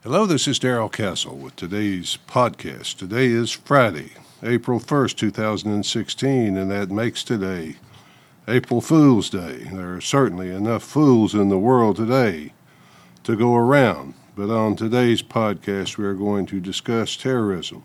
Hello, this is Darrell Castle with today's podcast. Today is Friday, April 1st, 2016, and that makes today April Fool's Day. There are certainly enough fools in the world today to go around, but on today's podcast we are going to discuss terrorism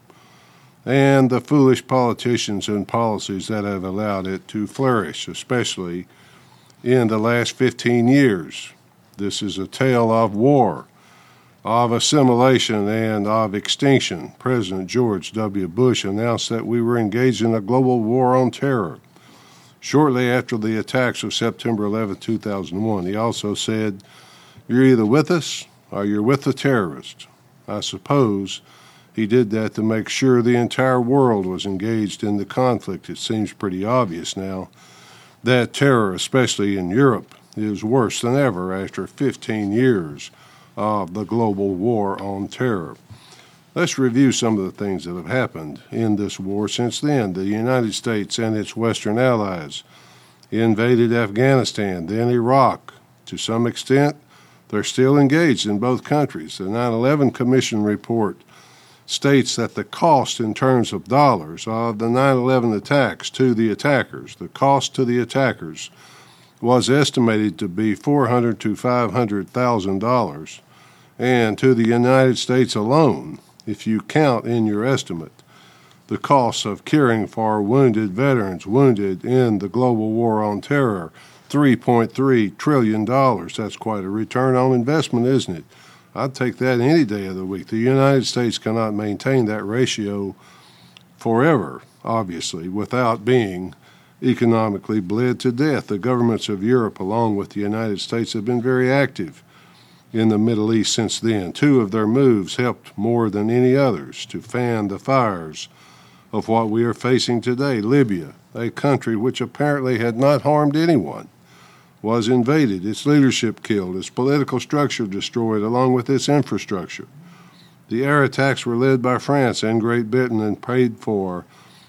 and the foolish politicians and policies that have allowed it to flourish, especially in the last 15 years. This is a tale of war, of assimilation, and of extinction. President George W. Bush announced that we were engaged in a global war on terror shortly after the attacks of September 11, 2001. He also said, "You're either with us or you're with the terrorists." I suppose he did that to make sure the entire world was engaged in the conflict. It seems pretty obvious now that terror, especially in Europe, is worse than ever after 15 years of the global war on terror. Let's review some of the things that have happened in this war since then. The United States and its Western allies invaded Afghanistan, then Iraq. To some extent, they're still engaged in both countries. The 9/11 Commission report states that the cost in terms of dollars of the 9/11 attacks to the attackers, the cost to the attackers, was estimated to be $400,000 to $500,000. And to the United States alone, if you count in your estimate the costs of caring for wounded veterans wounded in the global war on terror, $3.3 trillion. That's quite a return on investment, isn't it? I'd take that any day of the week. The United States cannot maintain that ratio forever, obviously, without being economically bled to death. The governments of Europe, along with the United States, have been very active in the Middle East since then. Two of their moves helped more than any others to fan the fires of what we are facing today. Libya, a country which apparently had not harmed anyone, was invaded, its leadership killed, its political structure destroyed, along with its infrastructure. The air attacks were led by France and Great Britain and paid for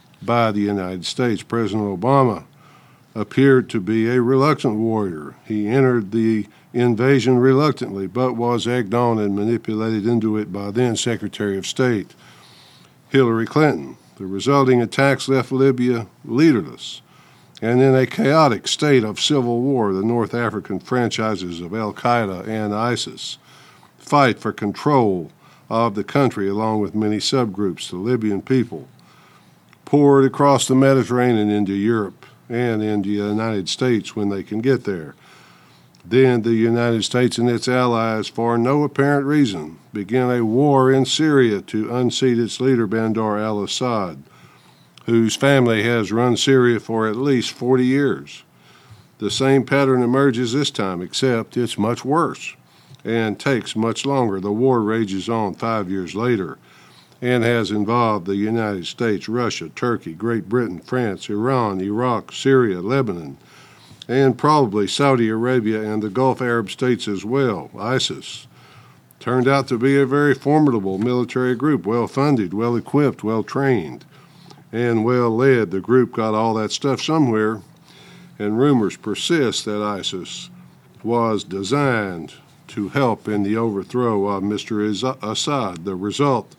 by the United States. President Obama appeared to be a reluctant warrior. He entered the invasion reluctantly, but was egged on and manipulated into it by then Secretary of State Hillary Clinton. The resulting attacks left Libya leaderless and in a chaotic state of civil war. The North African franchises of Al-Qaeda and ISIS fight for control of the country along with many subgroups. The Libyan people poured across the Mediterranean into Europe and into the United States when they can get there. Then the United States and its allies, for no apparent reason, began a war in Syria to unseat its leader, Bashar al-Assad, whose family has run Syria for at least 40 years. The same pattern emerges this time, except it's much worse and takes much longer. The war rages on 5 years later and has involved the United States, Russia, Turkey, Great Britain, France, Iran, Iraq, Syria, Lebanon, and probably Saudi Arabia and the Gulf Arab states as well. ISIS turned out to be a very formidable military group, well-funded, well-equipped, well-trained, and well-led. The group got all that stuff somewhere, and rumors persist that ISIS was designed to help in the overthrow of Mr. Assad. The result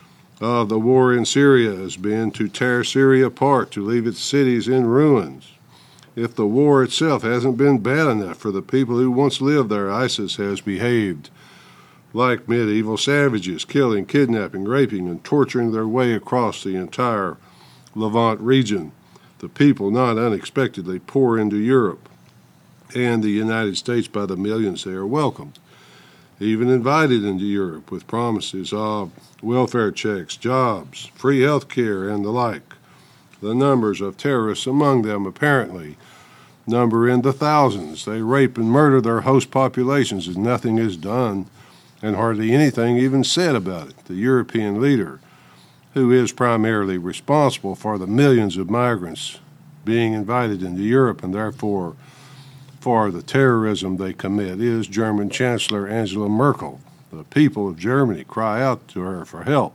of the war in Syria has been to tear Syria apart, to leave its cities in ruins. If the war itself hasn't been bad enough for the people who once lived there, ISIS has behaved like medieval savages, killing, kidnapping, raping, and torturing their way across the entire Levant region. The people not unexpectedly pour into Europe and the United States by the millions. They are welcomed, even invited into Europe with promises of welfare checks, jobs, free health care, and the like. The numbers of terrorists among them apparently number in the thousands. They rape and murder their host populations as nothing is done and hardly anything even said about it. The European leader, who is primarily responsible for the millions of migrants being invited into Europe and therefore for the terrorism they commit, is German Chancellor Angela Merkel. The people of Germany cry out to her for help.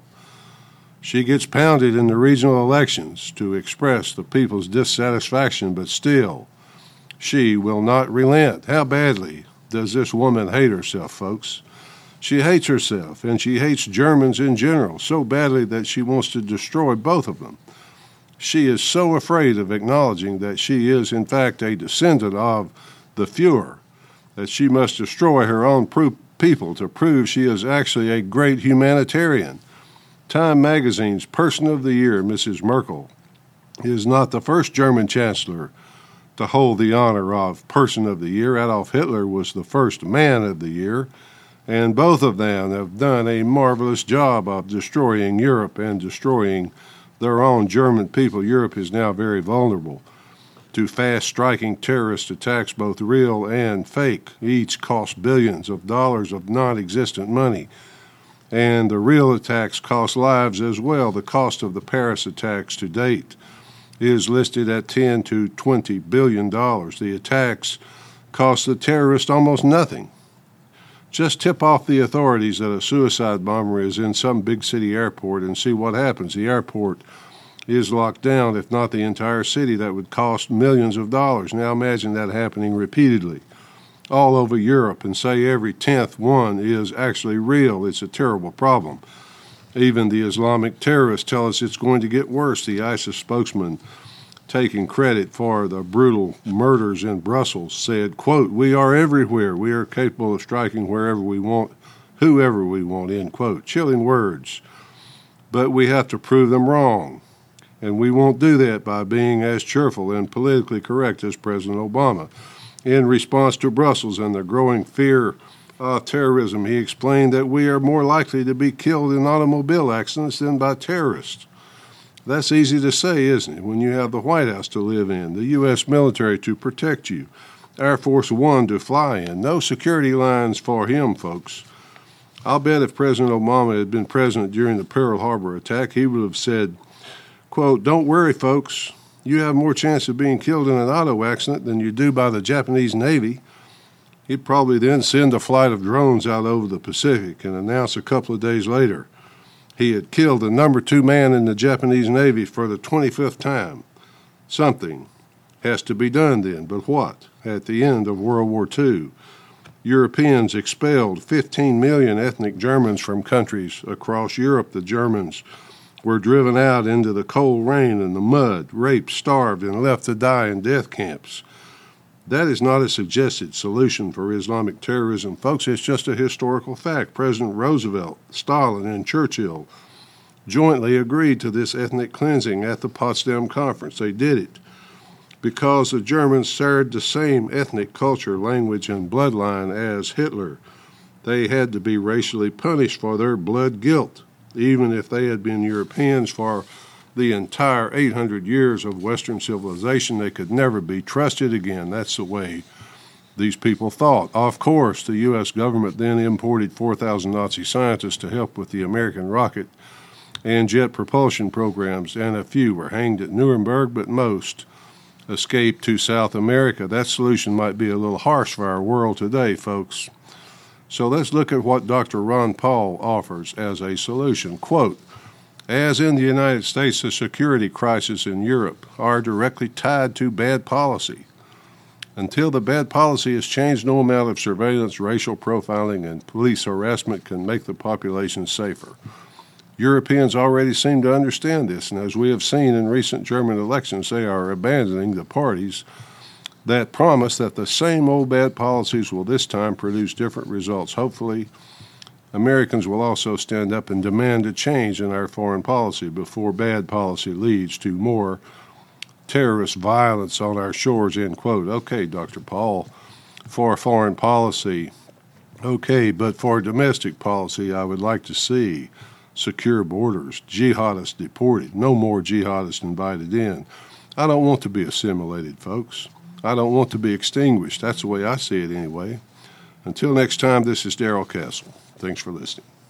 She gets pounded in the regional elections to express the people's dissatisfaction, but still, she will not relent. How badly does this woman hate herself, folks? She hates herself, and she hates Germans in general so badly that she wants to destroy both of them. She is so afraid of acknowledging that she is, in fact, a descendant of the Fuhrer, that she must destroy her own people to prove she is actually a great humanitarian. Time magazine's Person of the Year, Mrs. Merkel, is not the first German chancellor to hold the honor of Person of the Year. Adolf Hitler was the first Man of the Year, and both of them have done a marvelous job of destroying Europe and destroying their own German people. Europe is now very vulnerable to fast-striking terrorist attacks, both real and fake. Each cost billions of dollars of non-existent money. And the real attacks cost lives as well. The cost of the Paris attacks to date is listed at $10 to $20 billion. The attacks cost the terrorists almost nothing. Just tip off the authorities that a suicide bomber is in some big city airport and see what happens. The airport is locked down, if not the entire city. That would cost millions of dollars. Now imagine that happening repeatedly all over Europe, and say every 10th one is actually real. It's a terrible problem. Even the Islamic terrorists tell us it's going to get worse. The ISIS spokesman, taking credit for the brutal murders in Brussels, said, quote, "We are everywhere. We are capable of striking wherever we want, whoever we want," end quote. Chilling words. But we have to prove them wrong. And we won't do that by being as cheerful and politically correct as President Obama. In response to Brussels and the growing fear of terrorism, he explained that we are more likely to be killed in automobile accidents than by terrorists. That's easy to say, isn't it, when you have the White House to live in, the U.S. military to protect you, Air Force One to fly in. No security lines for him, folks. I'll bet if President Obama had been president during the Pearl Harbor attack, he would have said, quote, "Don't worry, folks. You have more chance of being killed in an auto accident than you do by the Japanese Navy." He'd probably then send a flight of drones out over the Pacific and announce a couple of days later he had killed the number 2 man in the Japanese Navy for the 25th time. Something has to be done then, but what? At the end of World War II, Europeans expelled 15 million ethnic Germans from countries across Europe. The Germans were driven out into the cold rain and the mud, raped, starved, and left to die in death camps. That is not a suggested solution for Islamic terrorism, folks. It's just a historical fact. President Roosevelt, Stalin, and Churchill jointly agreed to this ethnic cleansing at the Potsdam Conference. They did it because the Germans shared the same ethnic culture, language, and bloodline as Hitler. They had to be racially punished for their blood guilt, even if they had been Europeans for the entire 800 years of Western civilization. They could never be trusted again. That's the way these people thought. Of course, the U.S. government then imported 4,000 Nazi scientists to help with the American rocket and jet propulsion programs, and a few were hanged at Nuremberg, but most escaped to South America. That solution might be a little harsh for our world today, folks. So let's look at what Dr. Ron Paul offers as a solution. Quote, "As in the United States, the security crisis in Europe are directly tied to bad policy. Until the bad policy is changed, no amount of surveillance, racial profiling, and police harassment can make the population safer. Europeans already seem to understand this, and as we have seen in recent German elections, they are abandoning the parties that promise that the same old bad policies will this time produce different results. Hopefully, Americans will also stand up and demand a change in our foreign policy before bad policy leads to more terrorist violence on our shores," end quote. Okay, Dr. Paul, for foreign policy, okay, but for domestic policy, I would like to see secure borders, jihadists deported, no more jihadists invited in. I don't want to be assimilated, folks. I don't want to be extinguished. That's the way I see it anyway. Until next time, this is Darrell Castle. Thanks for listening.